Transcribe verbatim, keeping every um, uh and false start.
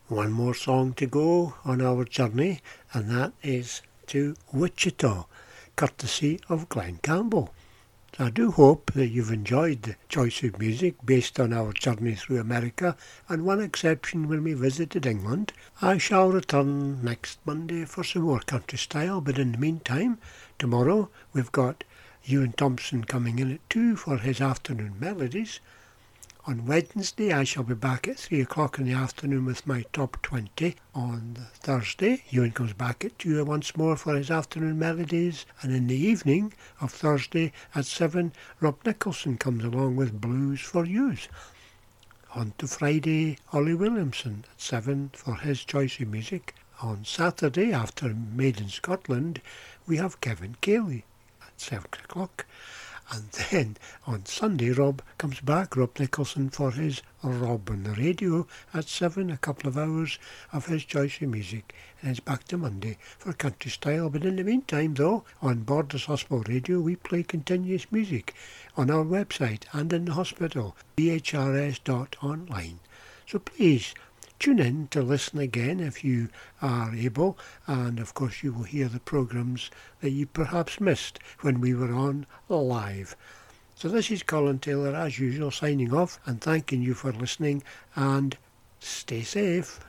One more song to go on our journey, and that is to Wichita, courtesy of Glenn Campbell. I do hope that you've enjoyed the choice of music based on our journey through America, and one exception when we visited England. I shall return next Monday for some more country style, but in the meantime, tomorrow we've got Ewan Thompson coming in at two for his afternoon melodies. On Wednesday I shall be back at three o'clock in the afternoon with my top twenty. On Thursday Ewan comes back at two once more for his afternoon melodies, and in the evening of Thursday at seven Rob Nicholson comes along with Blues for Yous. On to Friday, Ollie Williamson at seven for his choice of music. On Saturday, after Made in Scotland, we have Kevin Cayley at seven o'clock. And then on Sunday, Rob comes back, Rob Nicholson, for his Rob on the Radio at seven, a couple of hours of his choice of music. And it's back to Monday for country style. But in the meantime, though, on Borders Hospital Radio, we play continuous music on our website and in the hospital, b h r s dot online. So please, tune in to listen again if you are able, and of course you will hear the programmes that you perhaps missed when we were on live. So this is Colin Taylor as usual signing off and thanking you for listening, and stay safe.